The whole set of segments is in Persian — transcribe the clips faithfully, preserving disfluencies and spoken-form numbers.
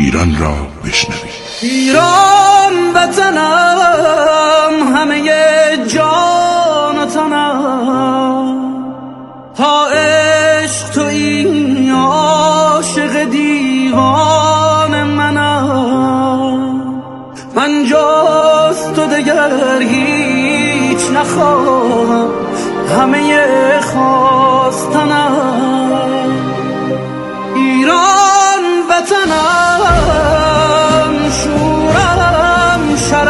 ایران را بشنوید. ایران وطنم، همه جان و تنم، تا عشق تو این عاشق دیوان منم. من جز تو دگر هیچ نخواهم، همه خواستنم. ایران وطنم، شورم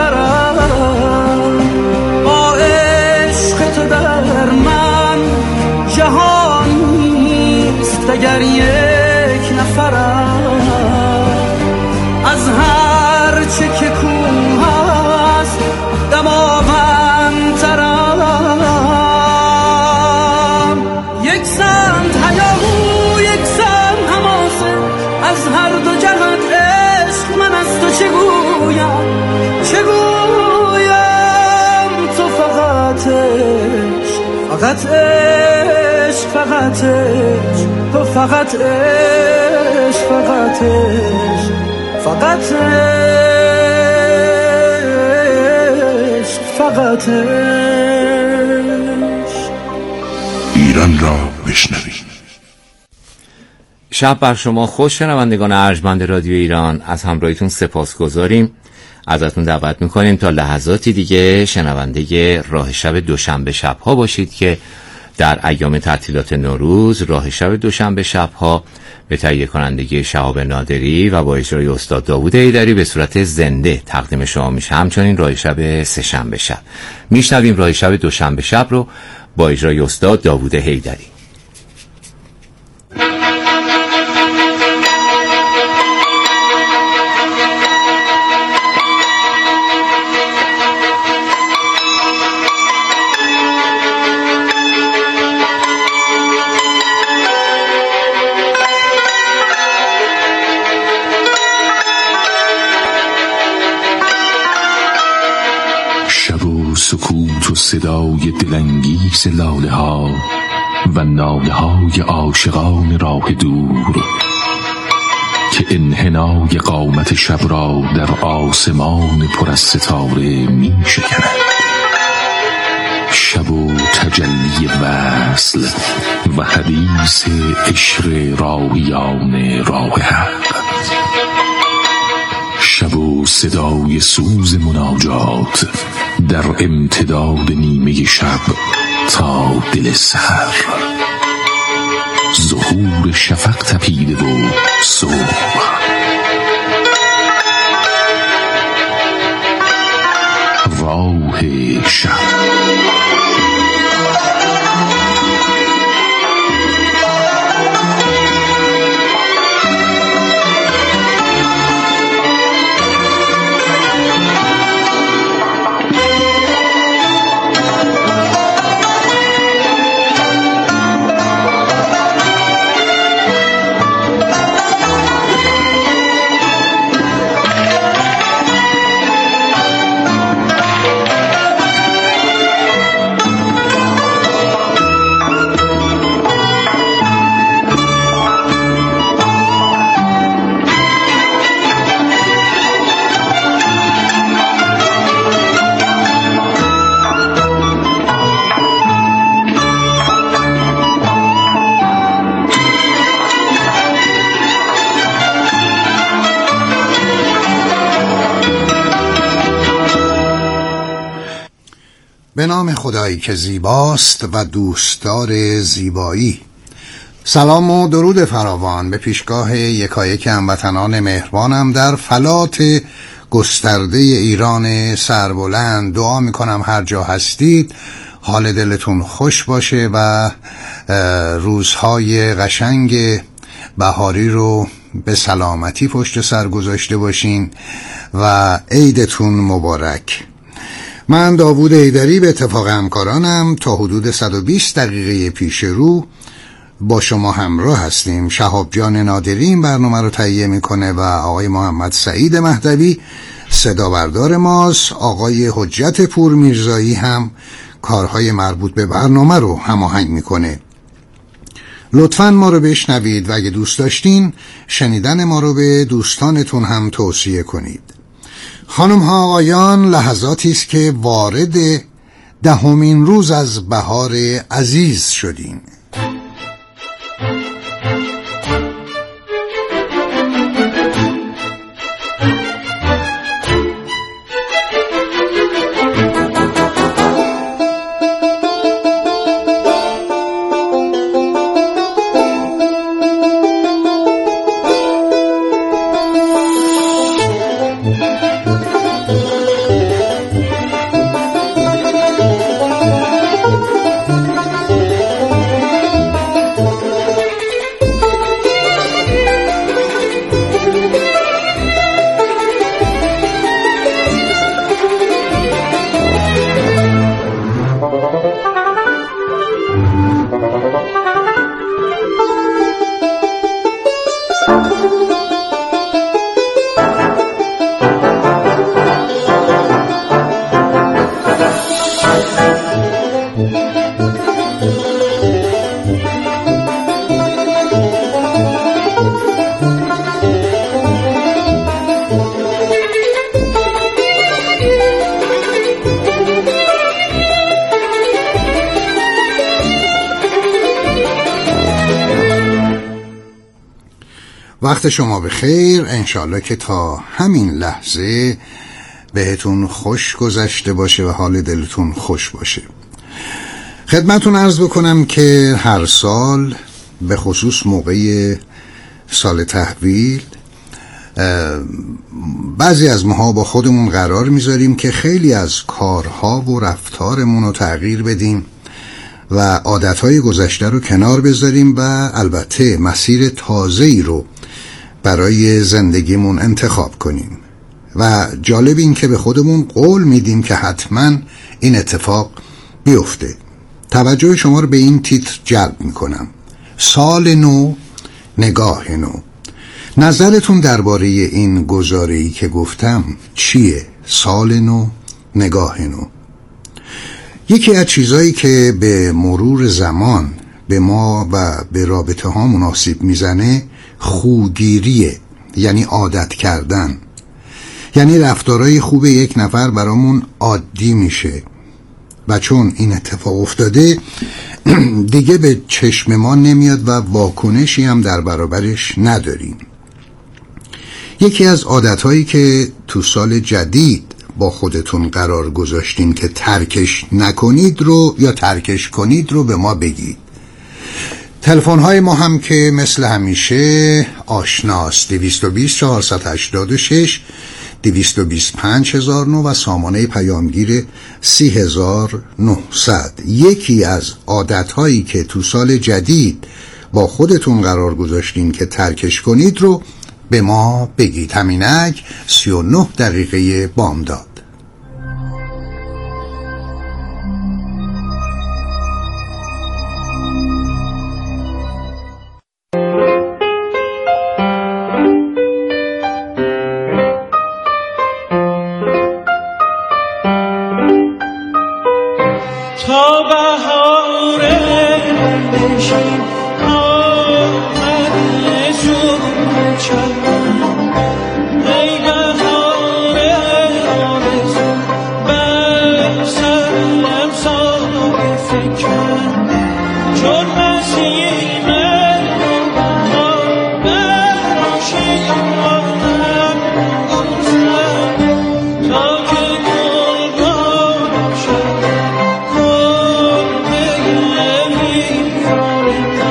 شررم، با عشق تو در من جهان نیست دگر یک نفرم. از هر چه که کوه هست دماوندترم. یک سمت هیاهو یک سمت حماسه، از هر دو جهت عشق من از تو چه گویم چه گویم. تو فقط عشق فقط عشق فقط عشق، تو فقط عشق فقط عشق فقط عشق فقط عشق. ایران را بشنوید. شب بر شما خوش، شنوندگان ارجمند رادیو ایران. از همراهیتون سپاسگزاریم. ازتون دعوت میکنیم تا لحظاتی دیگه شنونده راه شب دوشنبه شب‌ها باشید که در ایام تعطیلات نوروز راه شب دوشنبه شب‌ها به تهیه کنندگی شهاب نادری و با اجرای استاد داوود حیدری به صورت زنده تقدیم شما میشه. همچنین راه شب سه‌شنبه شب میشنویم راه شب دوشنبه شب رو با اجرای استاد داوود حیدری. سکوت و صدای دلانگیز لاله ها و ناله های عاشقان راه دور که انحنای قامت شب را در آسمان پر از ستاره می شکند. شب و تجلی وصل و حدیث عشق راهیان راه حق. شب و صدای سوز مناجات در امتداد نیمه شب تا دل سحر. ظهور شفق تپیده و صبح. راه شب. به نام خدایی که زیباست و دوستدار زیبایی. سلام و درود فراوان به پیشگاه یکایک هموطنان مهربانم در فلات گسترده ایران سربلند. دعا میکنم هر جا هستید حال دلتون خوش باشه و روزهای قشنگ بهاری رو به سلامتی پشت سر گذاشته باشین و عیدتون مبارک. من داوود حیدری به اتفاق همکارانم تا حدود صد و بیست دقیقه پیش رو با شما همراه هستیم. شهاب جان نادری این برنامه رو تهیه میکنه و آقای محمد سعید مهدوی صدا بردار ماست. آقای حجت پور میرزایی هم کارهای مربوط به برنامه رو هماهنگ میکنه. لطفاً ما رو بشنوید و اگه دوست داشتین شنیدن ما رو به دوستانتون هم توصیه کنید. خانم ها آقایان، لحظاتی است که وارد دهمین روز از بهار عزیز شدیم. وقت شما بخیر. انشالله که تا همین لحظه بهتون خوش گذشته باشه و حال دلتون خوش باشه. خدمتون عرض بکنم که هر سال به خصوص موقع سال تحویل بعضی از ماها با خودمون قرار میذاریم که خیلی از کارها و رفتارمون رو تغییر بدیم و عادتهای گذشته رو کنار بذاریم و البته مسیر تازه‌ای رو برای زندگیمون انتخاب کنیم. و جالب این که به خودمون قول میدیم که حتما این اتفاق بیفته. توجه شما رو به این تیتر جلب میکنم: سال نو، نگاه نو. نظرتون درباره این گزاره‌ای که گفتم چیه؟ سال نو، نگاه نو. یکی از چیزایی که به مرور زمان به ما و به رابطه ها مناسب میزنه خوگیریه، یعنی عادت کردن. یعنی رفتارهای خوب یک نفر برامون عادی میشه و چون این اتفاق افتاده دیگه به چشم ما نمیاد و واکنشی هم در برابرش نداریم. یکی از عادتهایی که تو سال جدید با خودتون قرار گذاشتین که ترکش نکنید رو یا ترکش کنید رو به ما بگید. تلفن های ما هم که مثل همیشه آشناست: دویست و بیست چهارصد و هشتاد و شش دویست و بیست پنج هزار و نه و سامانه پیامگیر سی هزار و نهصد. یکی از عادت هایی که تو سال جدید با خودتون قرار گذاشتین که ترکش کنید رو به ما بگید. همینک سی و نه دقیقه بامداد. Thank you.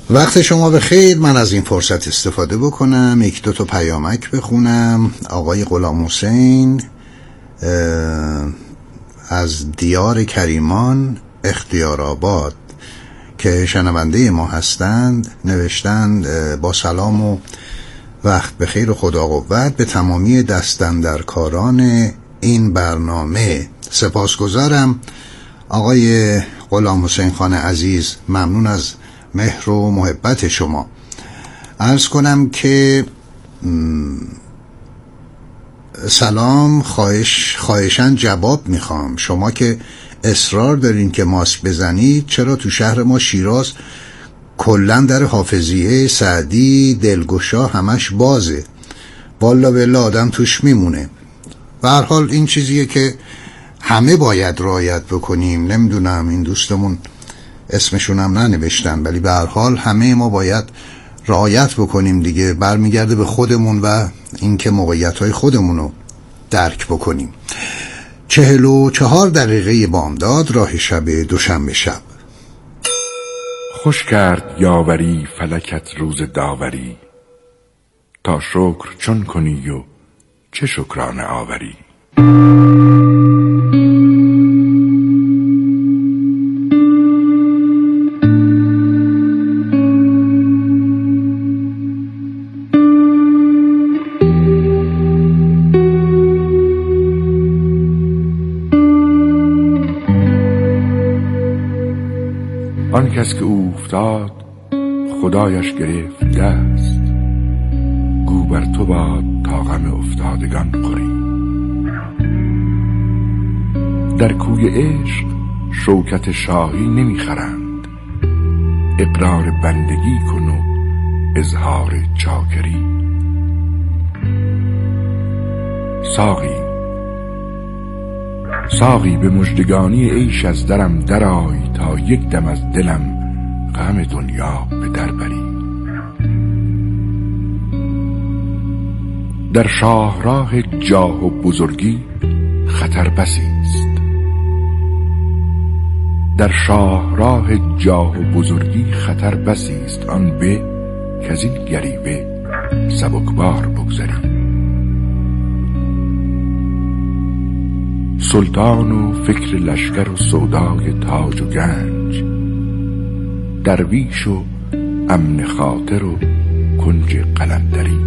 وقت شما بخیر. من از این فرصت استفاده بکنم یک دو تا پیامک بخونم. آقای غلام حسین از دیار کریمان اختیارآباد که شنونده ما هستند نوشتند با سلام و وقت بخیر و خدا قوت به تمامی دستاندرکاران این برنامه. سپاسگزارم آقای غلام حسین خان عزیز، ممنون از مهر و محبت شما. عرض کنم که سلام، خواهش خواهشاً جواب میخوام. شما که اصرار دارین که ماسک بزنید، چرا تو شهر ما شیراز کلن در حافظیه سعدی دلگشا همش بازه؟ والا بالله آدم توش میمونه. به هر حال این چیزیه که همه باید رعایت بکنیم. نمیدونم این دوستمون اسمشون هم ننوشتن، ولی به هر حال همه ما باید رعایت بکنیم دیگه. برمیگرده به خودمون و اینکه موقعیت‌های خودمون رو درک بکنیم. چهل و چهار دقیقه بامداد، راه شب دوشنبه شب. خوش کرد یاوری فلکت روز داوری، تا شکر چون کنی و چه شکرانه آوری. آن کس که اوفتاد خدایش گرفت دست، گو بر تو باد تا غم افتادگان خوری. در کوی عشق شوکت شاهی نمیخرند، اقرار بندگی کن و اظهار چاکری. ساقی ساقی به مژدگانی عیش از درم درآی، تا یک دم از دلم غم دنیا به در بری. در شاهراه جاه و بزرگی خطر بسی است، در شاهراه جاه و بزرگی خطر بسی است. آن به کز این گریبه سبکبار بگذری. سلطان و فکر لشکر و سودای تاج و گنج، درویش و امن خاطر و کنج قلندری.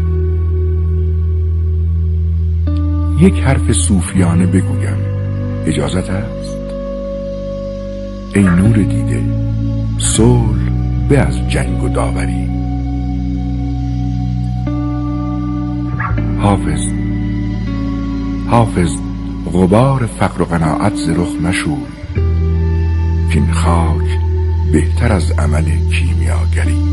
یک حرف صوفیانه بگویم اجازت است؟ ای نور دیده، صلح به از جنگ و داوری. حافظ حافظ غبار فقر و قناعت ز رخ مشوی، کین خاک بهتر از عمل کیمیاگری.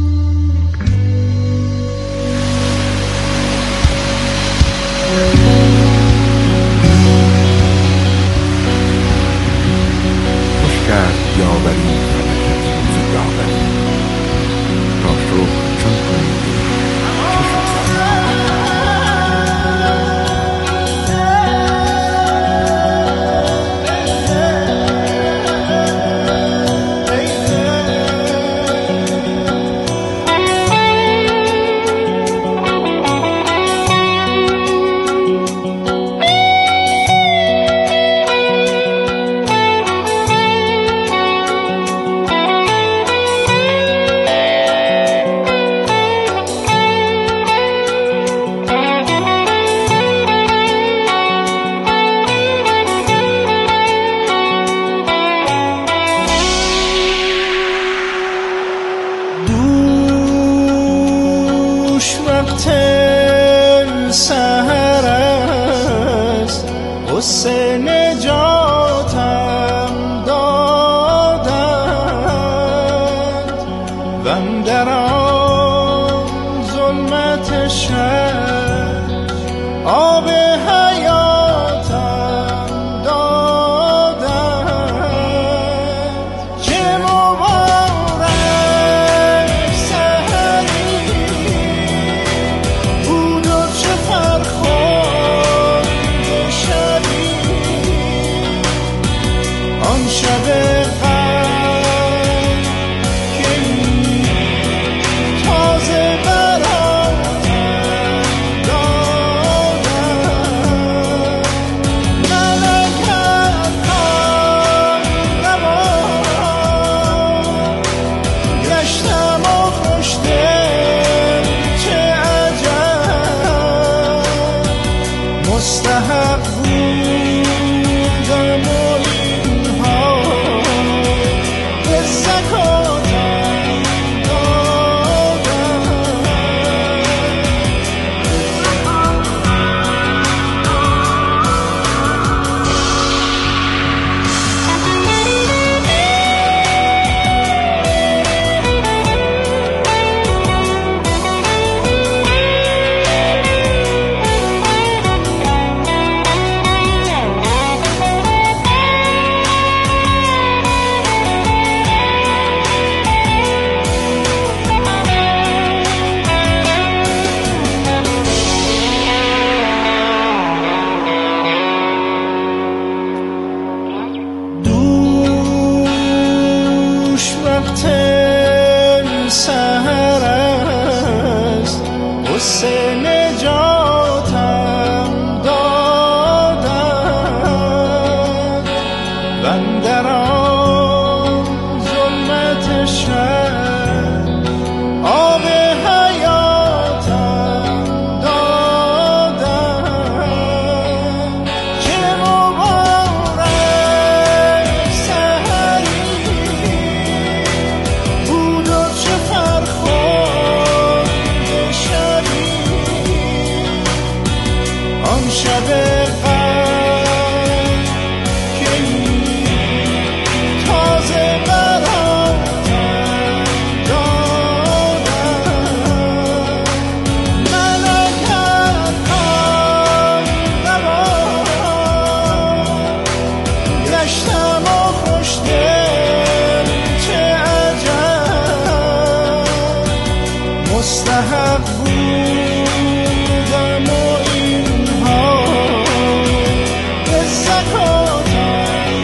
خوش کرد یاوری فلکت روز داوری، تا شکر چون کنی چه شکرانه. آن شب غم که من در آن ظلمت شب آب حیاتم دادم که مبارک سحری بود و چه فرخنده شبی آن شب مستحق بودم و اینها به زکاتم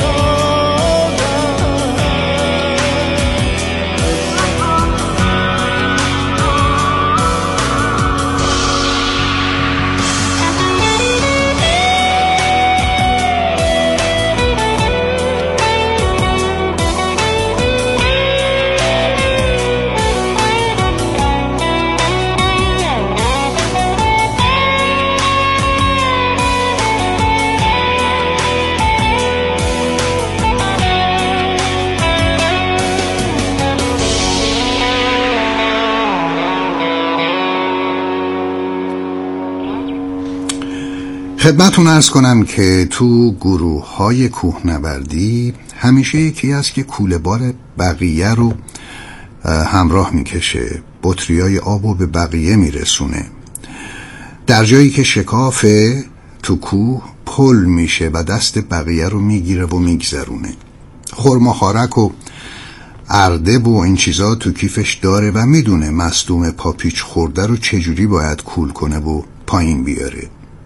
خدمتتون عرض کنم که تو گروه های کوهنوردی همیشه یکی هست که کوله بار بقیه رو همراه میکشه، بطریای آب رو به بقیه میرسونه. در جایی که شکافه تو کوه پل میشه و دست بقیه رو میگیره و میگذرونه. خرما خارک و اردب و این چیزا تو کیفش داره و میدونه مصدوم پاپیچ خورده رو چجوری باید کول کنه و پایین بیاره.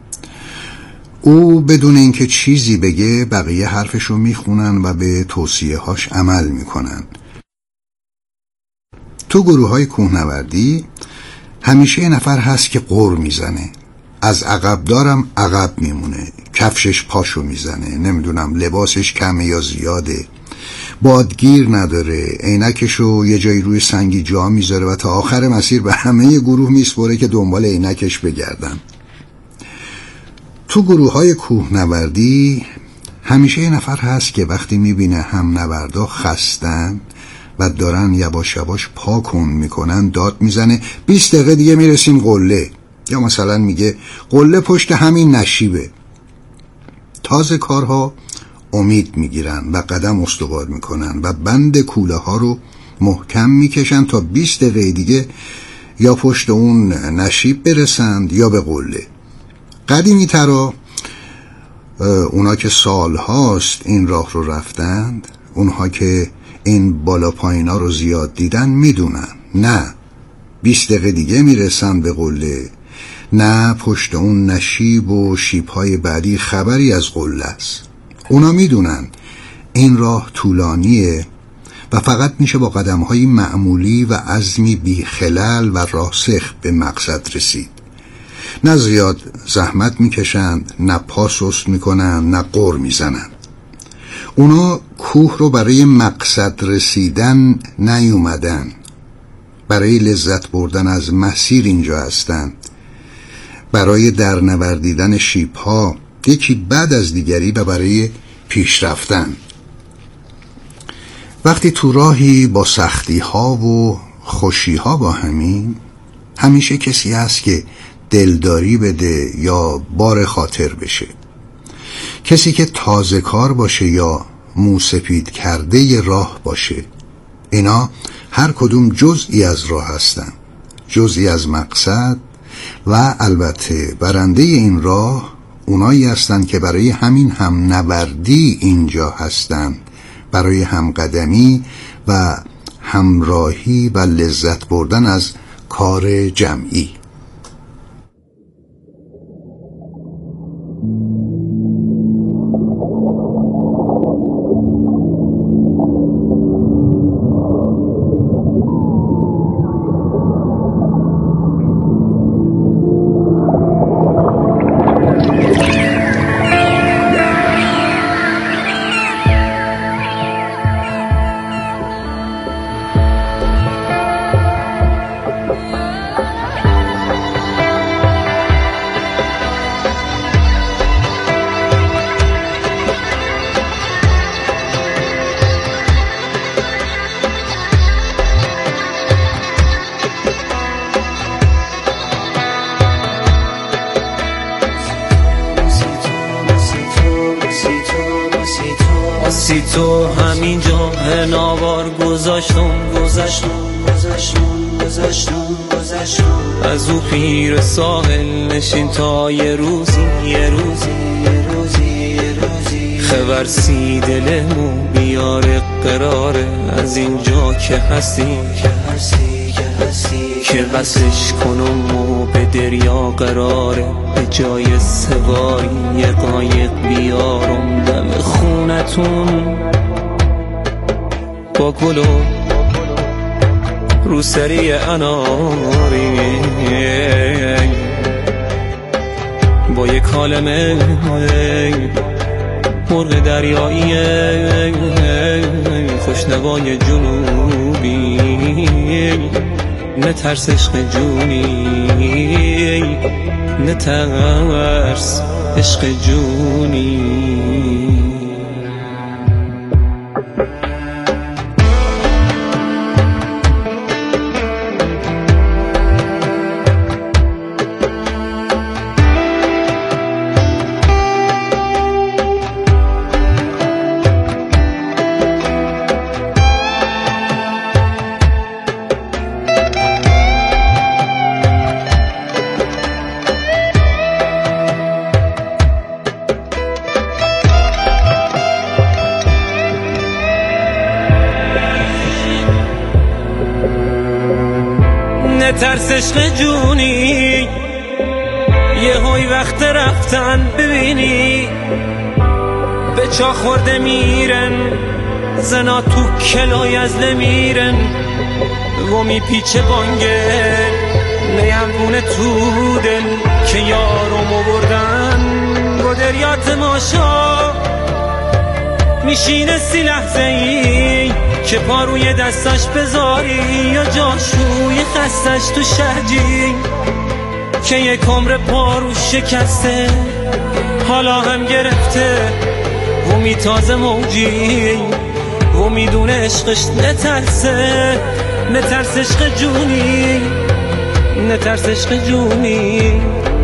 او بدون اینکه چیزی بگه بقیه حرفشو میخونن و به توصیه هاش عمل میکنن. تو گروه های کوهنوردی همیشه یه نفر هست که غر میزنه، از عقب دارم عقب میمونه، کفشش پاشو میزنه، نمیدونم لباسش کمه یا زیاده، بادگیر نداره، عینکشو یه جایی روی سنگی جا میذاره و تا آخر مسیر به همه گروه میسپره که دنبال عینکش بگردن. تو گروه های کوهنوردی همیشه یه نفر هست که وقتی میبینه هم نوردا خستن و دارن یواش یواش پا کن میکنن داد میزنه بیست دقیقه دیگه میرسیم قله، یا مثلا میگه قله پشت همین نشیبه. تازه کارها امید میگیرن و قدم استوار میکنن و بند کوله ها رو محکم میکشن تا بیست دقیقه دیگه یا پشت اون نشیب برسند یا به قله. قدیمی ترا اونا که سال هاست این راه رو رفتند، اونها که این بالا پایینا رو زیاد دیدن میدونن نه بیست دقیقه دیگه میرسن به قله، نه پشت اون نشیب و شیب‌های بعدی خبری از قله است. اونا میدونن این راه طولانیه و فقط میشه با قدم‌های معمولی و عزمی بی خلل و راسخ به مقصد رسید. نه زیاد زحمت میکشند، نه پا سست میکنن، نه غر میزنن. اونا کوه رو برای مقصد رسیدن نیومدن، برای لذت بردن از مسیر اینجا هستند، برای درنوردیدن شیب‌ها یکی بعد از دیگری و برای پیش رفتن. وقتی تو راهی با سختی ها و خوشی ها با همین، همیشه کسی هست که دلداری بده یا بار خاطر بشه، کسی که تازه کار باشه یا موسپید کرده ی راه باشه. اینا هر کدوم جزئی از راه هستن، جزئی از مقصد، و البته برنده این راه اونایی هستن که برای همین هم نوردی اینجا هستن، برای همقدمی و همراهی و لذت بردن از کار جمعی. واسی تو همینجا ناوار گذاشتم گذاشتم گذاشتم گذاشتم گذاشتم از او پیر ساحل نشین تا یه روزی یه روزی یه روزی یه روزی خبرسی دلمو بیاره قراره از اینجا که هستی که هستی که هستی که بسش کنم و به دریا قراره به جای سواری یه قایق بیارم دم خونتون با گل و روسری اناری با یک کالمه مرغ دریایی خوشنوای جنوبی نه ترس عشق جونی نه ترس عشق جونی ترس عشق جونی یه های وقت رفتن ببینی به چا خورده میرن زنا تو کلای از نمیرن و میپیچه بانگل نیمونه تو دل که یارمو بردن با دریا تماشا میشینه سی لحظه ای که پا روی دستش بذاری یا جاشوی خستش تو شهجی که یک عمر پا رو شکسته حالا هم گرفته و میتازه موجی و میدونه عشقش نترسه نترس عشق جونی نترس عشق جونی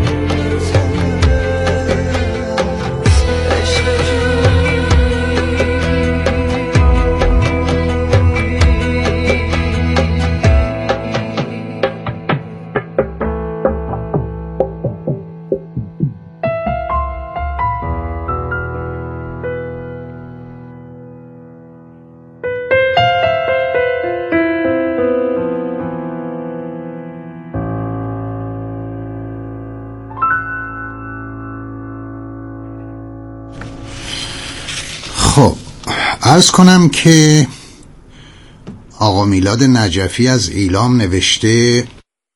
خب عرض کنم که آقا میلاد نجفی از ایلام نوشته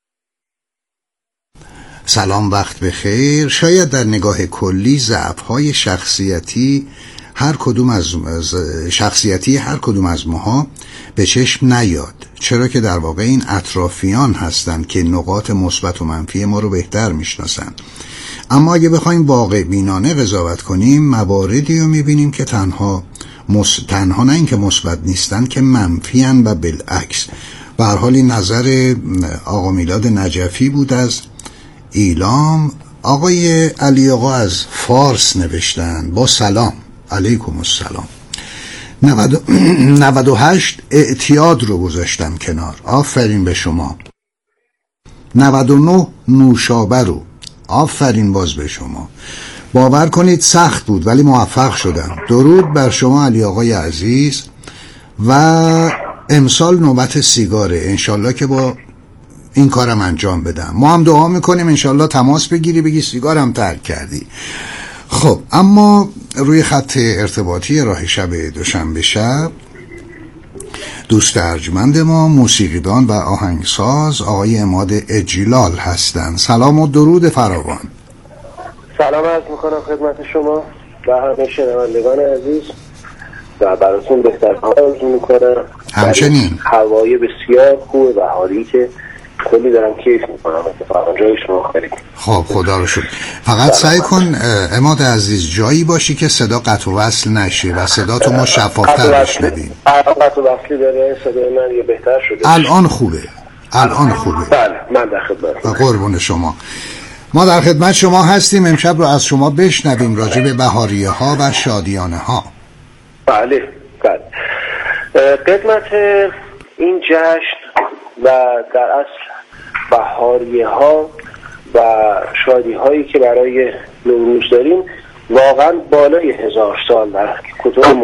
سلام وقت بخیر. شاید در نگاه کلی ضعف‌های شخصیتی هر کدوم از شخصیتی هر کدوم از ماها به چشم نیاد، چرا که در واقع این اطرافیان هستند که نقاط مثبت و منفی ما رو بهتر میشناسن. اما اگه بخوایم واقع بینانه قضاوت کنیم مواردی رو میبینیم که تنها مس... تنها نه اینکه مثبت نیستن که منفی ان و بالعکس. به هر حال این نظر آقا میلاد نجفی بود از ایلام. آقای علی آقا از فارس نوشتن با سلام علیکم السلام. نود و هشت اعتیاد رو گذاشتم کنار، آفرین به شما. نود و نه نوشابه رو، آفرین باز به شما. باور کنید سخت بود ولی موفق شدم. درود بر شما علی آقای عزیز. و امسال نوبت سیگاره، انشالله که با این کارم انجام بدم. ما هم دعا میکنیم انشالله تماس بگیری بگی سیگارم ترک کردی. خب اما روی خط ارتباطی راه شب دوشنبه شب دوست ارجمند ما موسیقیدان و آهنگساز آقای عماد اجلال هستند. سلام و درود فراوان. سلام عرض میکنم خدمت شما و همه شنوندگان عزیز و براتون بهتر آرزو میکنم. همچنین هوای بسیار خوب بهاری که کلی دارم کیف میکنم اتفاقا جای شما خیلی. خب خدا رو شکر. فقط سعی کن عماد عزیز جایی باشی که صدا قطع و وصل نشه و صدا تو ما شفافتر بشنویم. الان قطع و وصلی داره، صدای من یه بهتر شده. الان خوبه الان خوبه. بله من در خدمتم. قربون شما. ما در خدمت شما هستیم. امشب رو از شما بشنویم راجع به بهاریه ها و شادیانه ها. بله بله. قدمت این جشن و در اصل بهاریه ها و شادی هایی که برای نوروز داریم واقعا بالای هزار سال در کتب